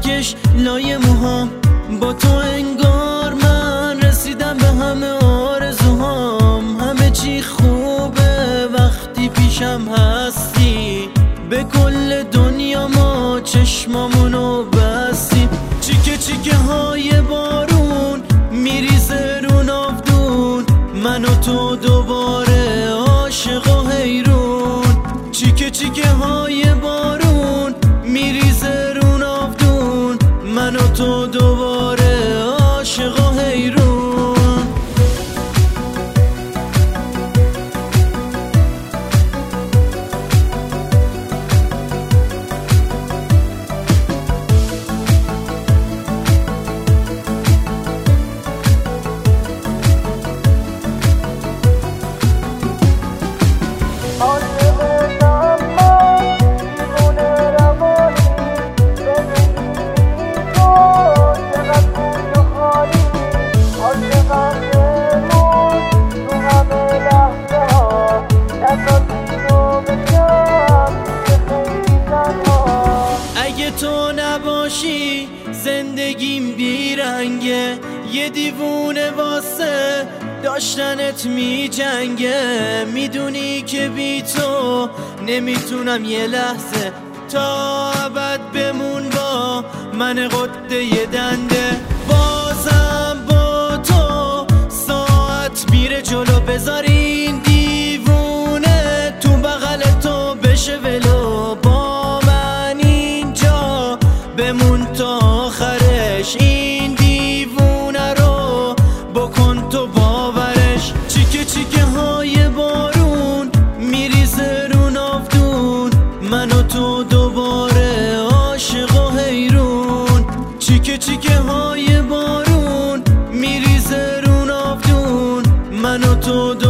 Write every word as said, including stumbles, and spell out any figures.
بکش لای موهام، با تو انگار من رسیدم به همه آرزوهام. همه چی خوبه وقتی پیشم هستی، به کل دنیا ما چشمامونو بستیم. چیکه چیکه های بارون میریزه رو ناودون، من و تو دوباره عاشق و حیرون. چیکه چیکه های بارون میریزه رو ناودون، من و تو دوباره عاشق و حیرون. اگه تو نباشی زندگیم بیرنگه، یه دیوونه واسه داشتنت می جنگه. میدونی که بی تو نمیتونم یه لحظه تا ابد بمون با من قده یه دنده. بازم با تو ساعت میره جلو، بذارین دیوونه تو بغل تو بشه ولو. با من اینجا بمون تا آخرش، این دیوونه رو بکن تو باورش. چیکه چیکه های بارون میریزه رو ناودون، من و تو دوباره عاشق و حیرون. چیکه چیکه های بارون میریزه رو ناودون، من و تو دوباره